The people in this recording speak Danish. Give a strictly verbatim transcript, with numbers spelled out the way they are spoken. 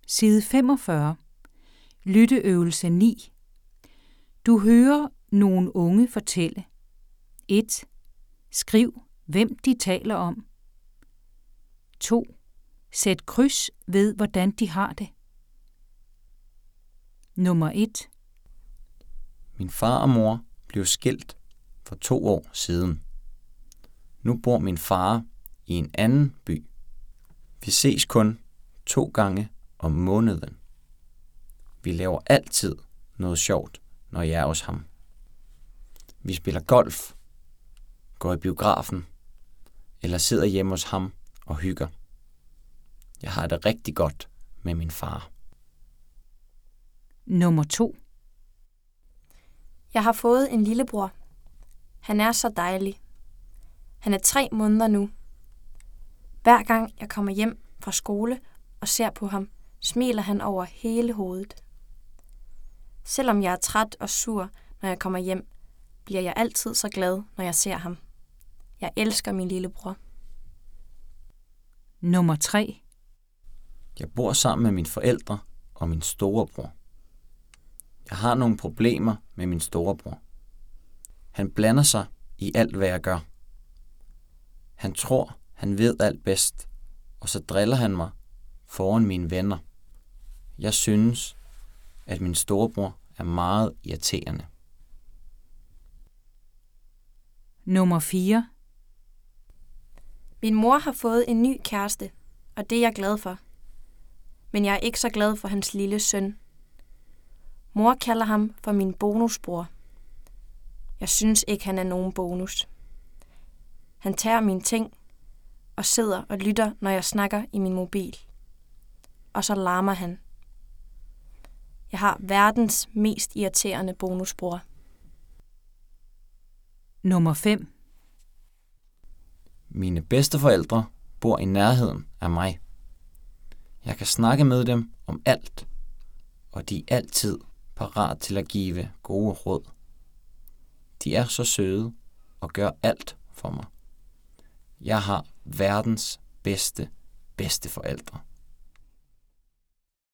Side femogfyrre. Lytteøvelse ni. Du hører nogle unge fortælle. et. Skriv, hvem de taler om. to. Sæt kryds ved, hvordan de har det. Nummer et. Min far og mor blev skilt for to år siden. Nu bor min far i en anden by. Vi ses kun to gange om måneden. Vi laver altid noget sjovt, når jeg er hos ham. Vi spiller golf, går i biografen eller sidder hjemme hos ham og hygger. Jeg har det rigtig godt med min far. Nummer to. Jeg har fået en lillebror. Han er så dejlig. Han er tre måneder nu. Hver gang jeg kommer hjem fra skole og ser på ham, smiler han over hele hovedet. Selvom jeg er træt og sur, når jeg kommer hjem, bliver jeg altid så glad, når jeg ser ham. Jeg elsker min lillebror. Nummer tre. Jeg bor sammen med mine forældre og min storebror. Jeg har nogle problemer med min storebror. Han blander sig i alt, hvad jeg gør. Han tror, han ved alt bedst, og så driller han mig foran mine venner. Jeg synes, at min storebror er meget irriterende. Nummer fire. Min mor har fået en ny kæreste, og det er jeg glad for. Men jeg er ikke så glad for hans lille søn. Mor kalder ham for min bonusbror. Jeg synes ikke, han er nogen bonus. Han tager mine ting og sidder og lytter, når jeg snakker i min mobil. Og så larmer han. Jeg har verdens mest irriterende bonusbror. Nummer fem. Mine bedsteforældre bor i nærheden af mig. Jeg kan snakke med dem om alt, og de er altid parat til at give gode råd. De er så søde og gør alt for mig. Jeg har verdens bedste bedsteforældre.